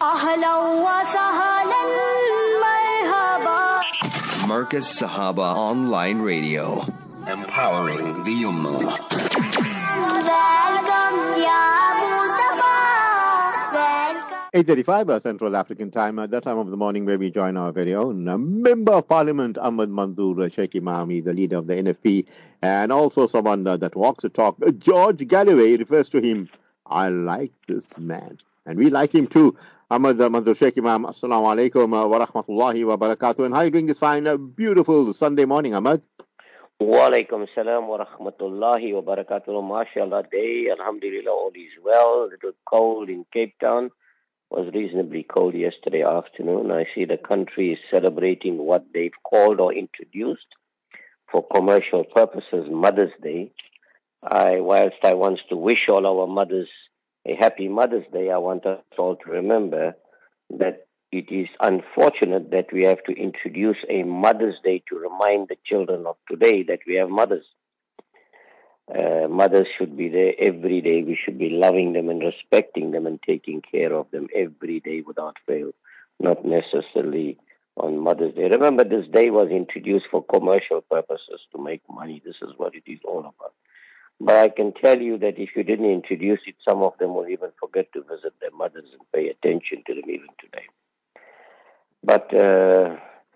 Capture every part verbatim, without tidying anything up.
أهلا وسهلا مرحبا. Marcus Sahaba Online Radio, empowering the Ummah. Welcome, Ya Mustafa. Welcome. eight thirty-five uh, Central African Time, at that time of the morning where we join our very own uh, Member of Parliament, Ahmad Manzoor uh, Sheikh Imami, the leader of the N F P, and also someone uh, that walks the talk. Uh, George Galloway refers to him, I like this man. And we like him too. Ahmad uh, Manzoor Sheikh Imam, Assalamu alaikum uh, wa rahmatullahi wa barakatuh. And how are you doing this fine, uh, beautiful Sunday morning, Ahmad? Wa alaikum salam wa rahmatullahi wa barakatuh. MashaAllah day, alhamdulillah, all is well. A little cold in Cape Town. Was reasonably cold yesterday afternoon. I see the country is celebrating what they've called or introduced for commercial purposes Mother's Day. I, whilst I want to wish all our mothers a happy Mother's Day, I want us all to remember that it is unfortunate that we have to introduce a Mother's Day to remind the children of today that we have mothers. Uh, mothers should be there every day. We should be loving them and respecting them and taking care of them every day without fail, not necessarily on Mother's Day. Remember, this day was introduced for commercial purposes to make money. This is what it is all about. But I can tell you that if you didn't introduce it, some of them will even forget to visit their mothers and pay attention to them even today. But uh,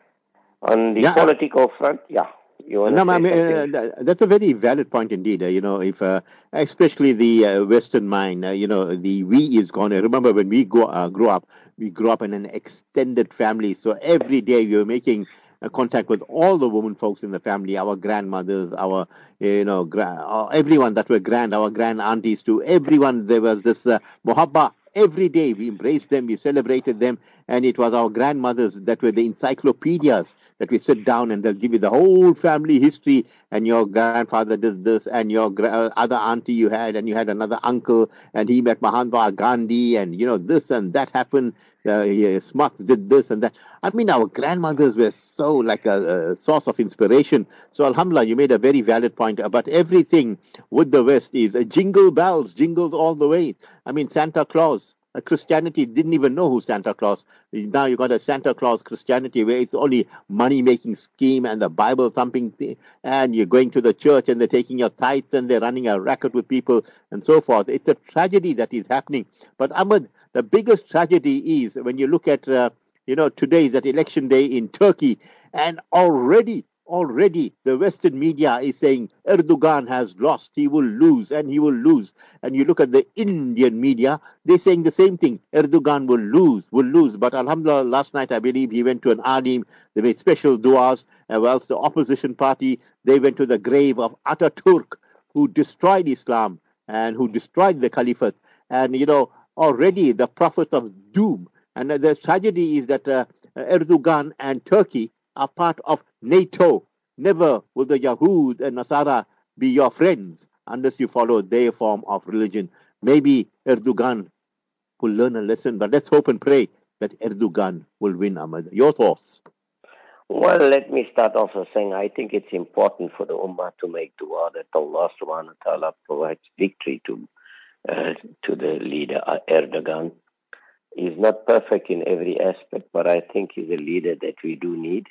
on the Yeah. political front, yeah. You want No, to I say mean, uh, something? that- that's a very valid point indeed. Uh, you know, if uh, especially the uh, Western mind, uh, you know, the we is gone. I remember when we go, uh, grew up, we grew up in an extended family. So every day we were making uh, contact with all the women folks in the family, our grandmothers, our, you know, gra- uh, everyone that were grand, our grand aunties too. Everyone, there was this uh, muhabba. Every day we embraced them, we celebrated them, and it was our grandmothers that were the encyclopedias that we sit down and they'll give you the whole family history, and your grandfather did this, and your gra- other auntie you had, and you had another uncle, and he met Mahatma Gandhi, and you know, this and that happened. Uh, yeah, Smuts did this and that. I mean, our grandmothers were so like a, a source of inspiration. So, Alhamdulillah, you made a very valid point about everything with the West is uh, jingle bells, jingles all the way. I mean, Santa Claus. Uh, Christianity didn't even know who Santa Claus. Now you got a Santa Claus Christianity where it's only money-making scheme and the Bible-thumping thing, and you're going to the church and they're taking your tithes and they're running a racket with people and so forth. It's a tragedy that is happening. But Ahmad, the biggest tragedy is when you look at, uh, you know, today is that election day in Turkey, and already Already, the Western media is saying Erdogan has lost, he will lose, and he will lose. And you look at the Indian media, they're saying the same thing. Erdogan will lose, will lose. But Alhamdulillah, last night I believe he went to an alim, they made special du'as, and whilst the opposition party, they went to the grave of Ataturk, who destroyed Islam and who destroyed the caliphate. And, you know, already the prophets of doom. And the tragedy is that uh, Erdogan and Turkey are part of NATO. Never will the Yahud and Nasara be your friends unless you follow their form of religion. Maybe Erdogan will learn a lesson, but let's hope and pray that Erdogan will win, Ahmad. Your thoughts? Well, let me start off by saying I think it's important for the Ummah to make dua that Allah subhanahu wa ta'ala provides victory to uh, to the leader uh, Erdogan. He's not perfect in every aspect, but I think he's a leader that we do need.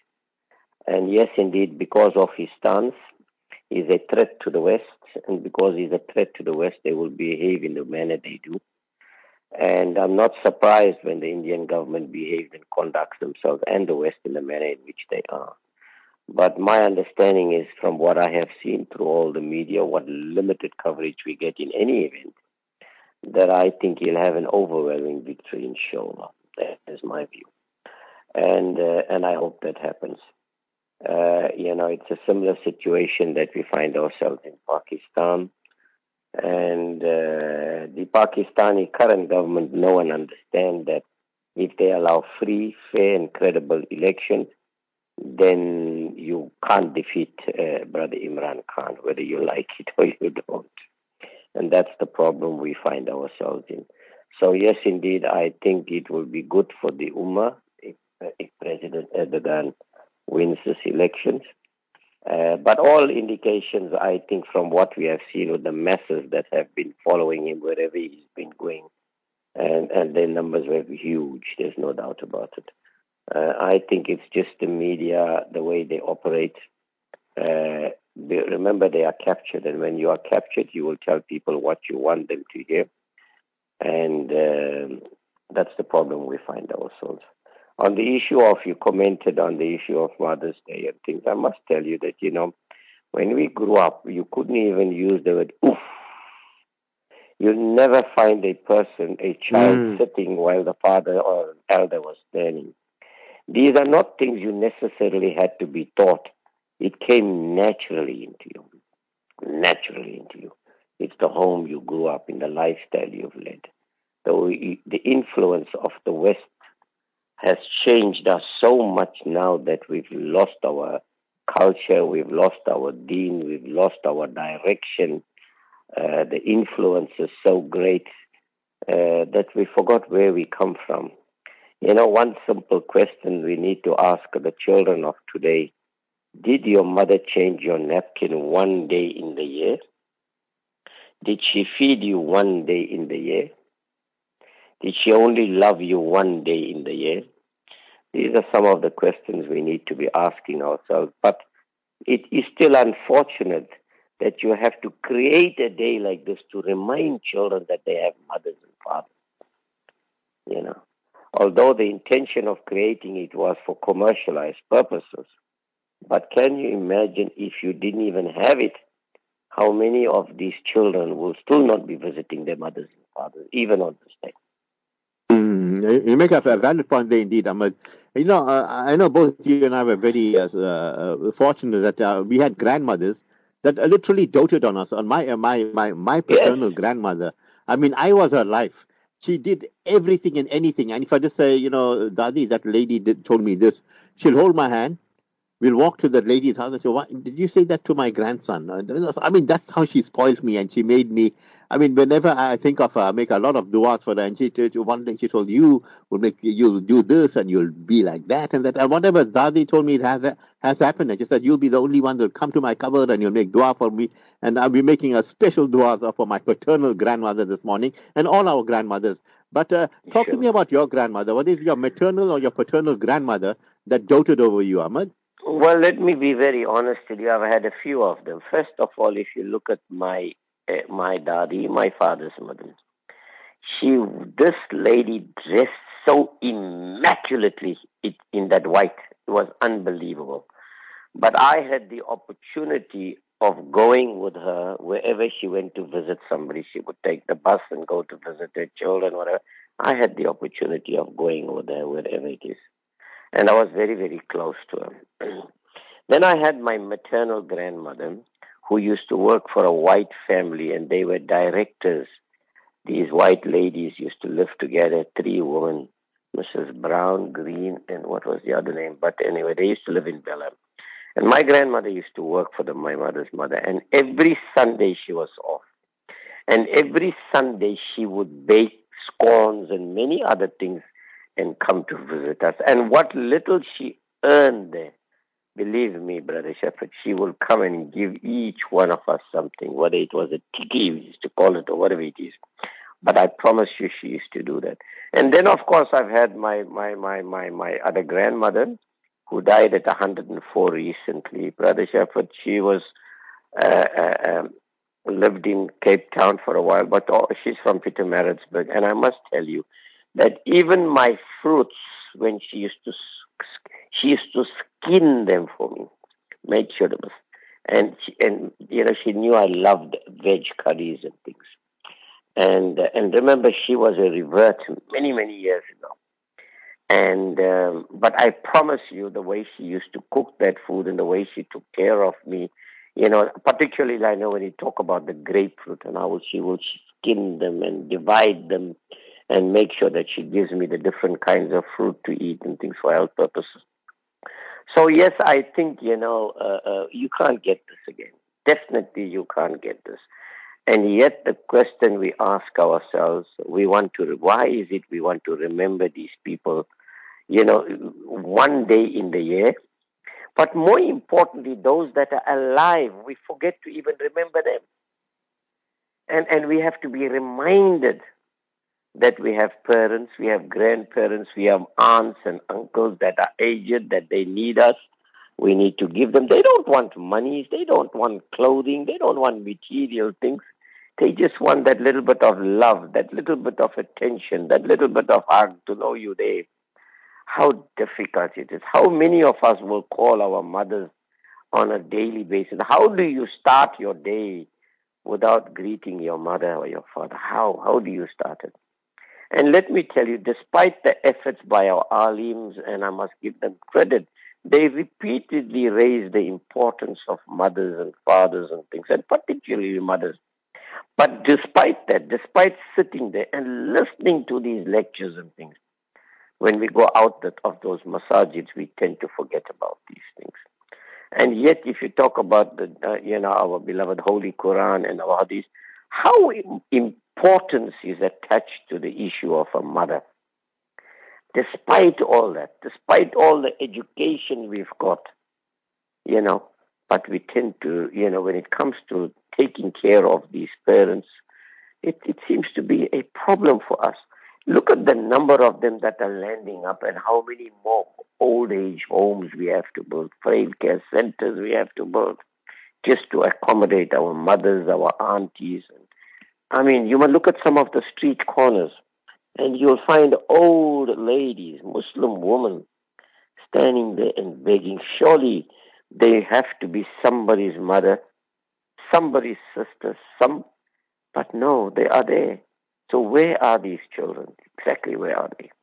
And yes, indeed, because of his stance, he's a threat to the West. And because he's a threat to the West, they will behave in the manner they do. And I'm not surprised when the Indian government behaves and conducts themselves and the West in the manner in which they are. But my understanding is from what I have seen through all the media, what limited coverage we get in any event, that I think he'll have an overwhelming victory, inshallah. That is my view. And, uh, and I hope that happens. Uh, you know, it's a similar situation that we find ourselves in Pakistan. And uh, the Pakistani current government know and understand that if they allow free, fair and credible elections, then you can't defeat uh, Brother Imran Khan, whether you like it or you don't. And that's the problem we find ourselves in. So yes, indeed, I think it will be good for the Ummah if, uh, if President Erdogan wins these elections. Uh, but all indications, I think, from what we have seen with the masses that have been following him wherever he's been going, and, and their numbers were huge. There's no doubt about it. Uh, I think it's just the media, the way they operate. Uh, they, remember, they are captured, and when you are captured, you will tell people what you want them to hear. And um, that's the problem we find ourselves. On the issue of, you commented on the issue of Mother's Day and things, I must tell you that, you know, when we grew up, you couldn't even use the word oof. You'll never find a person, a child mm. sitting while the father or elder was standing. These are not things you necessarily had to be taught. It came naturally into you. Naturally into you. It's the home you grew up in, the lifestyle you've led. The, the influence of the West has changed us so much now that we've lost our culture, we've lost our deen, we've lost our direction. Uh, the influence is so great uh, that we forgot where we come from. You know, one simple question we need to ask the children of today: did your mother change your napkin one day in the year? Did she feed you one day in the year? Did she only love you one day in the year? These are some of the questions we need to be asking ourselves. But it is still unfortunate that you have to create a day like this to remind children that they have mothers and fathers. You know, although the intention of creating it was for commercialized purposes. But can you imagine if you didn't even have it, how many of these children will still not be visiting their mothers and fathers, even on this day? Mm, you make a valid point there indeed, Ahmed. You know, uh, I know both you and I were very uh, uh, fortunate that uh, we had grandmothers that uh, literally doted on us. On my uh, my my my paternal yes. grandmother, I mean, I was her life. She did everything and anything. And if I just say, you know, Dadi, that lady did, told me this, she'll hold my hand. We'll walk to that lady's house and say, "What did you say that to my grandson?" I mean, that's how she spoiled me, and she made me. I mean, whenever I think of her, I make a lot of du'as for her. And she, one thing she told you will make you'll do this, and you'll be like that, and that, and whatever Dadi told me it has has happened. And she said, "You'll be the only one that'll come to my cupboard, and you'll make du'a for me." And I'll be making a special du'as for my paternal grandmother this morning, and all our grandmothers. But uh, talk sure. to me about your grandmother. What is your maternal or your paternal grandmother that doted over you, Ahmed? Well, let me be very honest with you. I've had a few of them. First of all, if you look at my uh, my daddy, my father's mother, she, this lady dressed so immaculately in that white. It was unbelievable. But I had the opportunity of going with her wherever she went to visit somebody. She would take the bus and go to visit her children, whatever. I had the opportunity of going with her wherever it is. And I was very, very close to her. Then I had my maternal grandmother, who used to work for a white family, and they were directors. These white ladies used to live together, three women, Missus Brown, Green, and what was the other name? But anyway, they used to live in Bella. And my grandmother used to work for the, my mother's mother, and every Sunday she was off. And every Sunday she would bake scones and many other things and come to visit us. And what little she earned there, believe me, Brother Shepherd, she will come and give each one of us something, whether it was a tiki, we used to call it, or whatever it is. But I promise you she used to do that. And then, of course, I've had my, my, my, my, my other grandmother, who died at one hundred four recently. Brother Shepherd, she was uh, uh, um, lived in Cape Town for a while, but oh, she's from Pietermaritzburg. And I must tell you that even my fruits, when she used to she used to skin them for me, made sure it was, and she, and you know she knew I loved veg curries and things. And uh, and remember, she was a revert many many years ago. And um, but I promise you, the way she used to cook that food and the way she took care of me, you know, particularly I know when you talk about the grapefruit and how she will skin them and divide them and make sure that she gives me the different kinds of fruit to eat and things for health purposes. So yes, I think, you know, uh, uh, you can't get this again. Definitely you can't get this. And yet the question we ask ourselves, we want to, why is it we want to remember these people, you know, one day in the year? But more importantly, those that are alive, we forget to even remember them. And and we have to be reminded that we have parents, we have grandparents, we have aunts and uncles that are aged, that they need us. We need to give them. They don't want money. They don't want clothing. They don't want material things. They just want that little bit of love, that little bit of attention, that little bit of hug to know you there. How difficult it is. How many of us will call our mothers on a daily basis? How do you start your day without greeting your mother or your father? How? How do you start it? And let me tell you, despite the efforts by our alims, and I must give them credit, they repeatedly raise the importance of mothers and fathers and things, and particularly mothers. But despite that, despite sitting there and listening to these lectures and things, when we go out of those masajids, we tend to forget about these things. And yet, if you talk about the, uh, you know, our beloved Holy Quran and our Hadith, how importance is attached to the issue of a mother. Despite all that, despite all the education we've got, you know, but we tend to, you know, when it comes to taking care of these parents, it, it seems to be a problem for us. Look at the number of them that are landing up and how many more old age homes we have to build, frail care centers we have to build just to accommodate our mothers, our aunties. I mean, you must look at some of the street corners and you'll find old ladies, Muslim women, standing there and begging. Surely they have to be somebody's mother, somebody's sister, some, but no, they are there. So where are these children? Exactly where are they?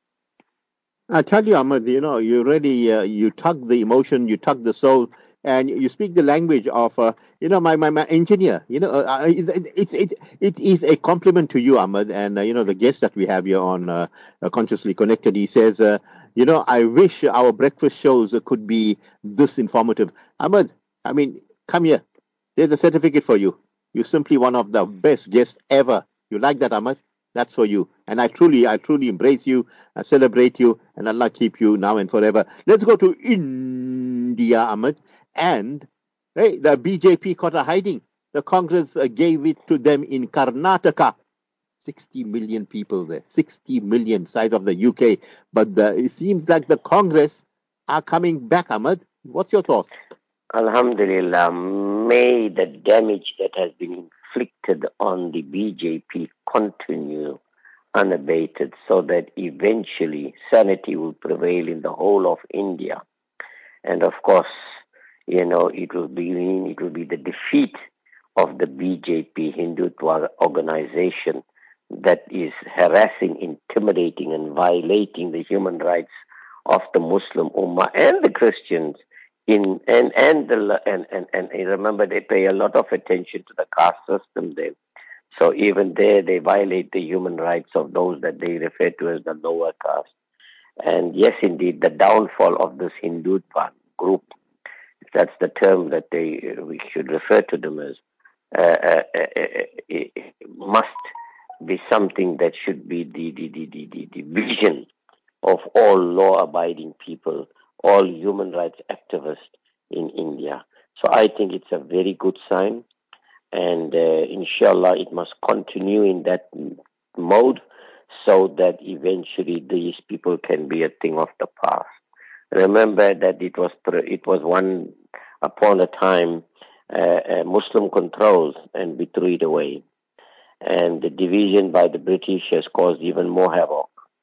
I tell you, Ahmed, you know, you really, uh, you tug the emotion, you tug the soul, and you speak the language of, uh, you know, my, my, my engineer. You know, uh, it's, it's, it's, it is a compliment to you, Ahmed, and, uh, you know, the guest that we have here on uh, uh, Consciously Connected, he says, uh, you know, I wish our breakfast shows could be this informative. Ahmed, I mean, come here. There's a certificate for you. You're simply one of the best guests ever. You like that, Ahmed? That's for you. And I truly, I truly embrace you, I celebrate you, and Allah keep you now and forever. Let's go to India, Ahmed. And, hey, the B J P caught a hiding. The Congress uh, gave it to them in Karnataka. sixty million people there. sixty million, size of the U K. But the, it seems like the Congress are coming back, Ahmed. What's your thoughts? Alhamdulillah, may the damage that has been inflicted on the B J P continue unabated so that eventually sanity will prevail in the whole of India. And of course, you know, it will be it will be the defeat of the B J P Hindutva organization that is harassing, intimidating and violating the human rights of the Muslim Ummah and the Christians. In, and and, the, and and and remember, they pay a lot of attention to the caste system there. So even there, they violate the human rights of those that they refer to as the lower caste. And yes, indeed, the downfall of this Hindutva group, if that's the term that they we should refer to them as, uh, uh, uh, uh, must be something that should be the the, the, the, the, the vision of all law-abiding people, all human rights activists in India. So I think it's a very good sign, and uh, inshallah it must continue in that mode so that eventually these people can be a thing of the past. Remember that it was it was one upon a time uh, uh, Muslim controls, and we threw it away. And the division by the British has caused even more havoc.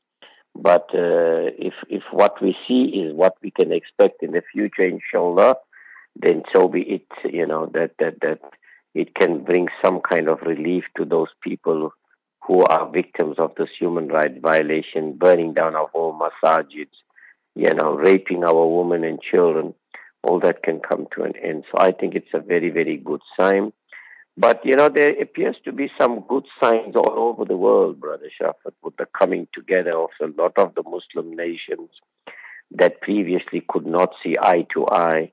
But uh, if if what we see is what we can expect in the future, inshallah, then so be it. You know that that that it can bring some kind of relief to those people who are victims of this human rights violation, burning down our whole masajids, you know, raping our women and children. All that can come to an end. So I think it's a very very good sign. But, you know, there appears to be some good signs all over the world, Brother Shafat, with the coming together of a lot of the Muslim nations that previously could not see eye to eye.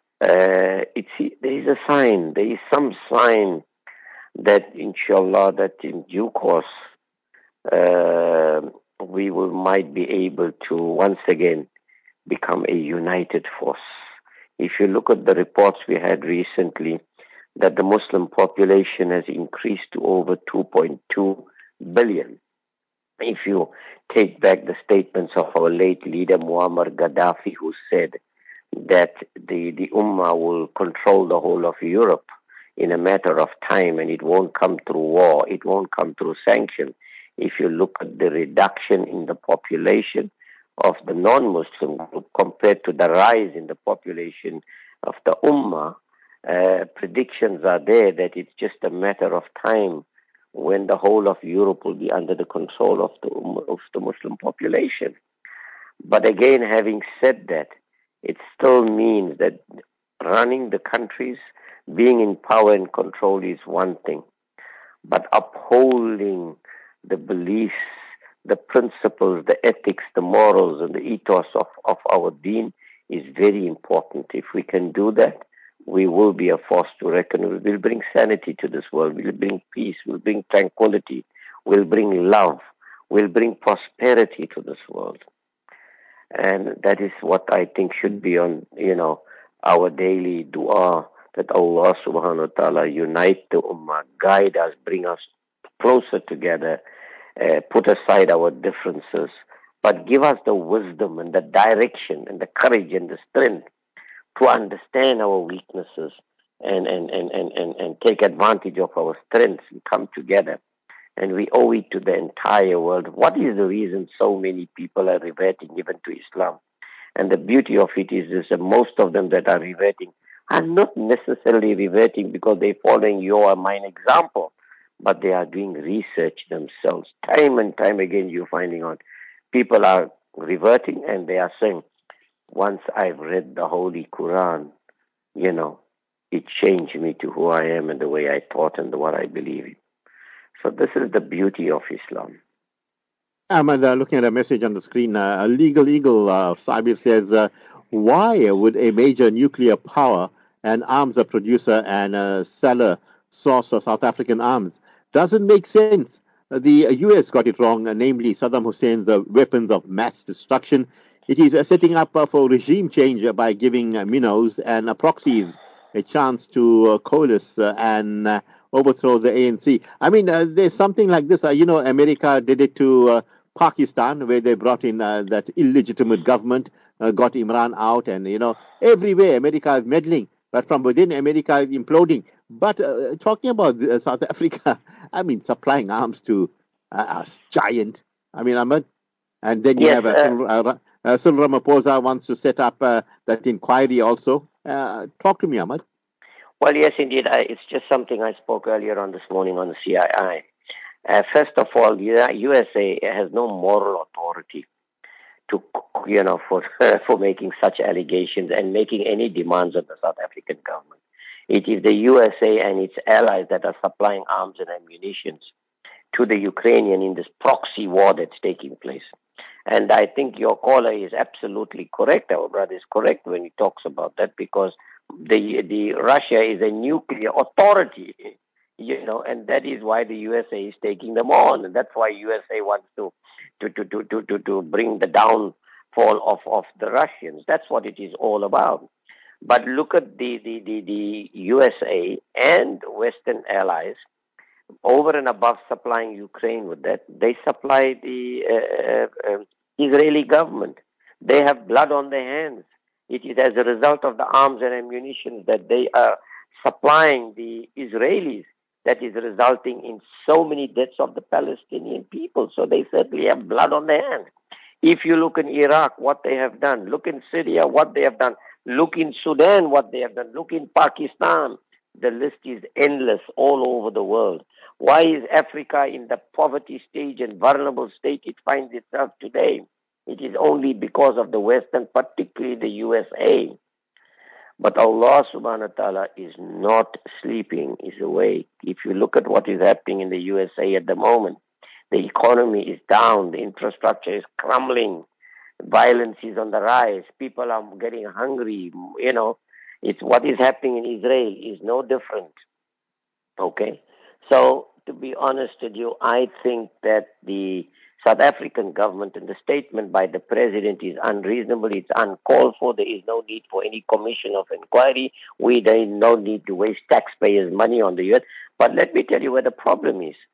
Uh, it's, there is a sign, there is some sign that, inshallah, that in due course, uh, we will might be able to once again become a united force. If you look at the reports we had recently, that the Muslim population has increased to over two point two billion. If you take back the statements of our late leader Muammar Gaddafi, who said that the, the Ummah will control the whole of Europe in a matter of time, and it won't come through war, it won't come through sanction. If you look at the reduction in the population of the non-Muslim group compared to the rise in the population of the Ummah, uh, predictions are there that it's just a matter of time when the whole of Europe will be under the control of the, of the Muslim population. But again, having said that, it still means that running the countries, being in power and control is one thing, but upholding the beliefs, the principles, the ethics, the morals, and the ethos of, of our deen is very important. If we can do that, we will be a force to reckon with. We'll bring sanity to this world. We'll bring peace. We'll bring tranquility. We'll bring love. We'll bring prosperity to this world. And that is what I think should be on, you know, our daily dua, that Allah subhanahu wa ta'ala unite the ummah, guide us, bring us closer together, uh, put aside our differences, but give us the wisdom and the direction and the courage and the strength to understand our weaknesses and, and, and, and, and, and take advantage of our strengths and come together. And we owe it to the entire world. What is the reason so many people are reverting even to Islam? And the beauty of it is, is that most of them that are reverting are not necessarily reverting because they're following your or mine example, but they are doing research themselves. Time and time again, you're finding out people are reverting and they are saying, once I've read the Holy Quran, you know, it changed me to who I am and the way I thought and what I believe in. So this is the beauty of Islam. Ahmad, uh, looking at a message on the screen, uh, a Legal Eagle, uh, Sabir says, uh, why would a major nuclear power and arms producer and uh, seller source of South African arms? Doesn't make sense. Uh, the U S got it wrong, uh, namely Saddam Hussein's uh, weapons of mass destruction. It is uh, setting up uh, for regime change uh, by giving uh, minnows and uh, proxies a chance to uh, coalesce uh, and uh, overthrow the A N C. I mean, uh, there's something like this. Uh, you know, America did it to uh, Pakistan, where they brought in uh, that illegitimate government, uh, got Imran out, and, you know, everywhere America is meddling. But from within, America is imploding. But uh, talking about uh, South Africa, I mean, supplying arms to uh, a giant. I mean, Ahmed. And then you yes, have uh, Cyril, uh, uh, Cyril Ramaphosa wants to set up uh, that inquiry also. Uh, talk to me, Ahmed. Well, yes, indeed. I, it's just something I spoke earlier on this morning on the C I I. Uh, first of all, the U S A has no moral authority to, you know, for for making such allegations and making any demands on the South African government. It is the U S A and its allies that are supplying arms and ammunition to the Ukrainian in this proxy war that's taking place. And I think your caller is absolutely correct. Our brother is correct when he talks about that, because the the Russia is a nuclear authority, you know, and that is why the U S A is taking them on, and that's why U S A wants to to to to to to, to bring the downfall of, of the Russians. That's what it is all about. But look at the the the, the U S A and Western allies. Over and above supplying Ukraine with that, they supply the uh, uh, Israeli government. They have blood on their hands. It is as a result of the arms and ammunition that they are supplying the Israelis that is resulting in so many deaths of the Palestinian people. So they certainly have blood on their hands. If you look in Iraq, what they have done. Look in Syria, what they have done. Look in Sudan, what they have done. Look in Pakistan. The list is endless all over the world. Why is Africa in the poverty stage and vulnerable state it finds itself today? It is only because of the West and particularly the U S A. But Allah subhanahu wa ta'ala is not sleeping, is awake. If you look at what is happening in the U S A at the moment, the economy is down, the infrastructure is crumbling, violence is on the rise, people are getting hungry, you know. It's what is happening in Israel is no different. Okay? So, to be honest with you, I think that the South African government and the statement by the president is unreasonable. It's uncalled for. There is no need for any commission of inquiry. We don't no need to waste taxpayers' money on the U S. But let me tell you where the problem is.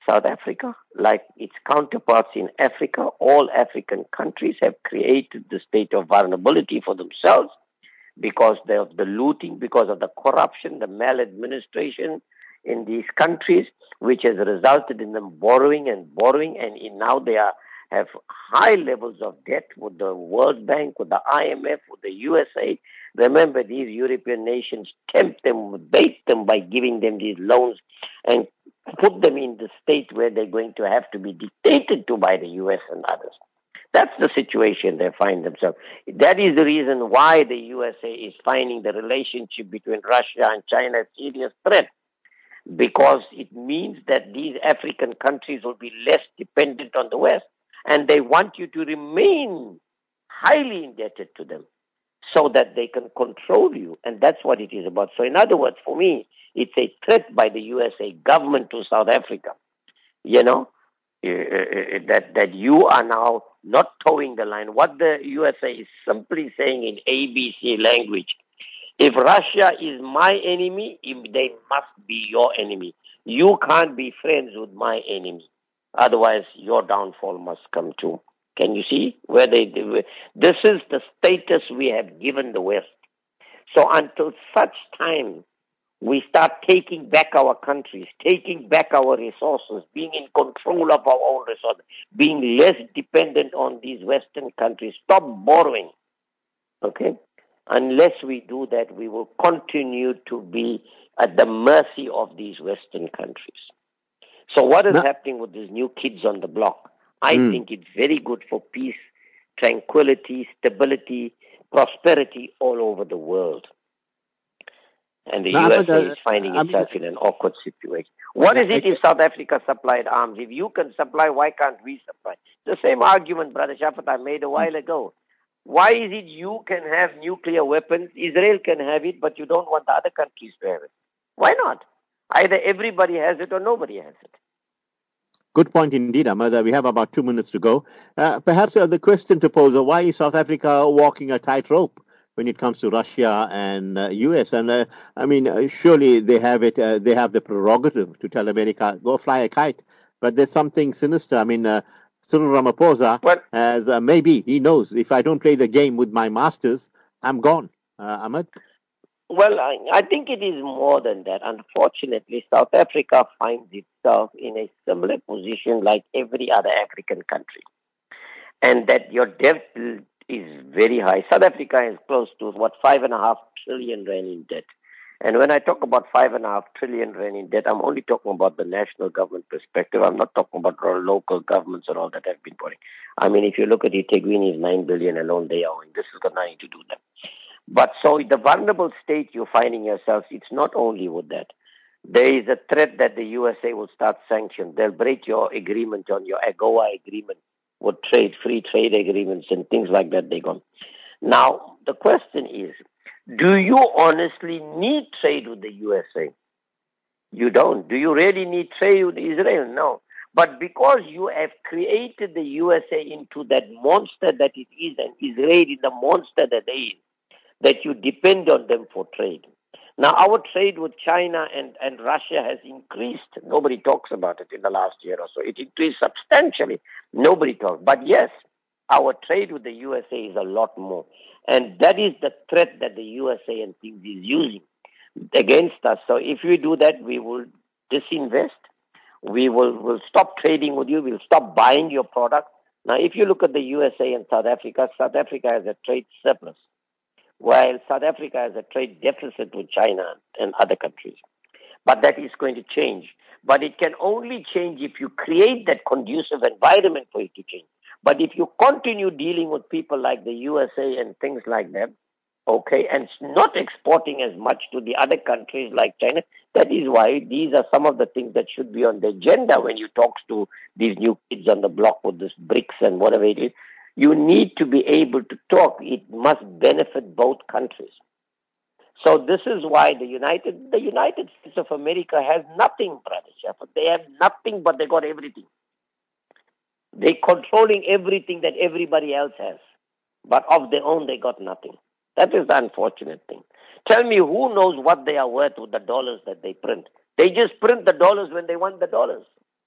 South Africa, like its counterparts in Africa, all African countries have created the state of vulnerability for themselves because of the looting, because of the corruption, the maladministration in these countries, which has resulted in them borrowing and borrowing, and in now they are have high levels of debt with the World Bank, with the I M F, with the U S A. Remember, these European nations tempt them, bait them by giving them these loans and put them in the state where they're going to have to be dictated to by the U S and others. That's the situation they find themselves. That is the reason why the U S A is finding the relationship between Russia and China a serious threat, because it means that these African countries will be less dependent on the West, and they want you to remain highly indebted to them so that they can control you, and that's what it is about. So in other words, for me, it's a threat by the U S A government to South Africa, you know, uh, that, that you are now not towing the line. What the U S A is simply saying in A B C language, if Russia is my enemy, they must be your enemy. You can't be friends with my enemy. Otherwise, your downfall must come too. Can you see where they, they this is the status we have given the West. So until such time we start taking back our countries, taking back our resources, being in control of our own resources, being less dependent on these Western countries, stop borrowing, okay? Unless we do that, we will continue to be at the mercy of these Western countries. So what is no. happening with these new kids on the block? I Mm. think it's very good for peace, tranquility, stability, prosperity all over the world. And the No, U S A but, uh, is finding I mean, itself in an awkward situation. What yeah, is it I- if South Africa supplied arms? If you can supply, why can't we supply? The same argument, Brother Shafat, I made a while ago. Why is it you can have nuclear weapons, Israel can have it, but you don't want the other countries to have it? Why not? Either everybody has it or nobody has it. Good point indeed, Ahmad. Uh, We have about two minutes to go. Uh, perhaps uh, the question to pose, uh, why is South Africa walking a tightrope when it comes to Russia and uh, U S? And uh, I mean, uh, surely they have it. Uh, they have the prerogative to tell America, go fly a kite. But there's something sinister. I mean, uh, Cyril Ramaphosa Well, has uh, maybe he knows if I don't play the game with my masters, I'm gone. Uh, Ahmad? Well, I, I think it is more than that. Unfortunately, South Africa finds itself in a similar position like every other African country. And that your debt is very high. South Africa is close to, what, five and a half trillion rand in debt. And when I talk about five and a half trillion rand in debt, I'm only talking about the national government perspective. I'm not talking about our local governments and all that have been putting. I mean, if you look at eThekwini's nine billion alone, they are owing. This has got nothing to do with them. But so the vulnerable state you're finding yourselves, it's not only with that. There is a threat that the U S A will start sanctions. They'll break your agreement on your AGOA agreement with trade, free trade agreements and things like that. They're gone. Now, the question is, do you honestly need trade with the U S A? You don't. Do you really need trade with Israel? No. But because you have created the U S A into that monster that it is, and Israel is the monster that they is, that you depend on them for trade. Now, our trade with China and, and Russia has increased. Nobody talks about it in the last year or so. It increased substantially. Nobody talks. But yes, our trade with the U S A is a lot more. And that is the threat that the U S A and things is using against us. So if we do that, we will disinvest. We will will stop trading with you. We'll stop buying your product. Now, if you look at the U S A and South Africa, South Africa has a trade surplus, while South Africa has a trade deficit with China and other countries. But that is going to change. But it can only change if you create that conducive environment for it to change. But if you continue dealing with people like the U S A and things like that, okay, and not exporting as much to the other countries like China, that is why these are some of the things that should be on the agenda when you talk to these new kids on the block with this BRICS and whatever it is. You need to be able to talk. It must benefit both countries. So this is why the United the United States of America has nothing, Brother Shafat. They have nothing, but they got everything. They're controlling everything that everybody else has. But of their own, they got nothing. That is the unfortunate thing. Tell me, who knows what they are worth with the dollars that they print? They just print the dollars when they want the dollars.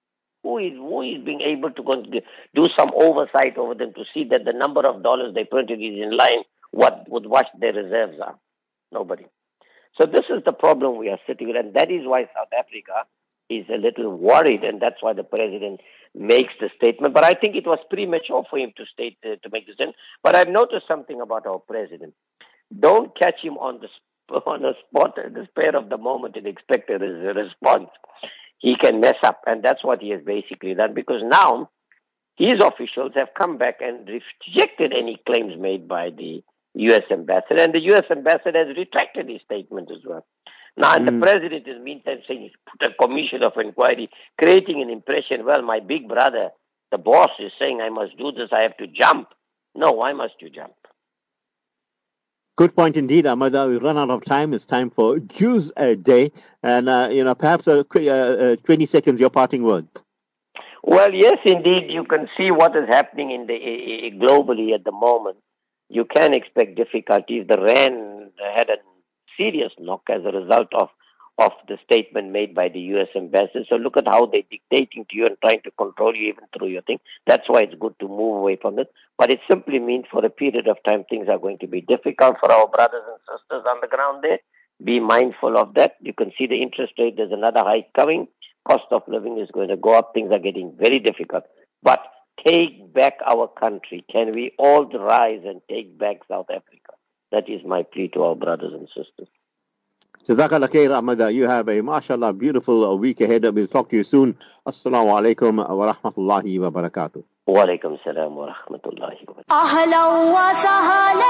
Who is who is being able to go- do some oversight over them to see that the number of dollars they printed is in line what with what their reserves are? Nobody. So this is the problem we are sitting with, and that is why South Africa is a little worried, and that's why the president makes the statement. But I think it was premature for him to state uh, to make the statement. But I've noticed something about our president. Don't catch him on the sp- on the spot at the spur of the moment and expect a res- response. He can mess up, and that's what he has basically done, because now his officials have come back and rejected any claims made by the U S ambassador, and the U S ambassador has retracted his statement as well. Now, and Mm. the president in the meantime saying he's put a commission of inquiry, creating an impression, well, my big brother, the boss, is saying I must do this, I have to jump. No, why must you jump? Good point indeed, Ahmad. Uh, We run out of time. It's time for Jews a Day. And, uh, you know, perhaps uh, qu- uh, uh, twenty seconds, your parting words. Well, yes, indeed, you can see what is happening in the uh, globally at the moment. You can expect difficulties. The rand had a serious knock as a result of, of the statement made by the U S ambassador. So look at how they're dictating to you and trying to control you even through your thing. That's why it's good to move away from it. But it simply means for a period of time things are going to be difficult for our brothers and sisters on the ground there. Be mindful of that. You can see the interest rate. There's another hike coming. Cost of living is going to go up. Things are getting very difficult. But take back our country. Can we all rise and take back South Africa? That is my plea to our brothers and sisters. Jazakallah khair, Ahmad. Uh, You have a, mashallah, beautiful uh, week ahead. We'll talk to you soon. Assalamu alaikum wa rahmatullahi wa barakatuh. Wa alaikum salam wa rahmatullahi wa barakatuh. أهلا وسهلا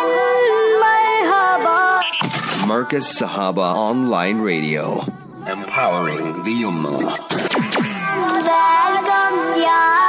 مرحبا. Marcus Sahaba Online Radio. Empowering the Ummah. Welcome, ya